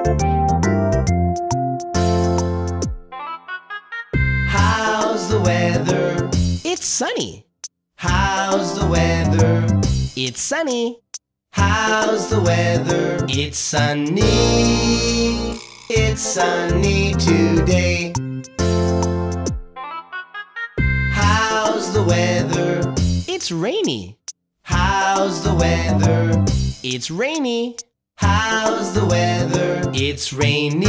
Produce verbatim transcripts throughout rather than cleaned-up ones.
How's the weather? It's sunny. How's the weather? It's sunny. How's the weather? It's sunny. It's sunny today. How's the weather? It's rainy. How's the weather? It's rainy. How's the weather? It's rainy.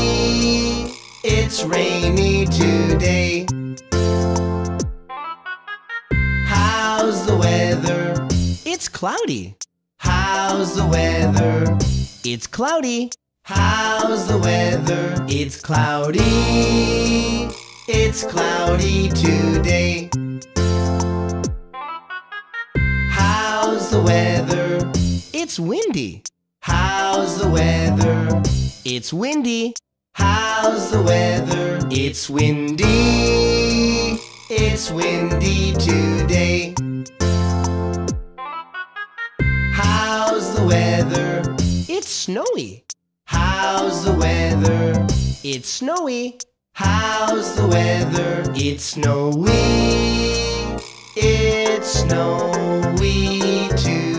It's rainy today. How's the weather? It's cloudy. How's the weather? It's cloudy. How's the weather? It's cloudy. It's cloudy today. How's the weather? It's windy. How's the weather? It's windy. How's the weather? It's windy. It's windy today. How's the weather? It's snowy. How's the weather? It's snowy. How's the weather? It's snowy. It's snowy today.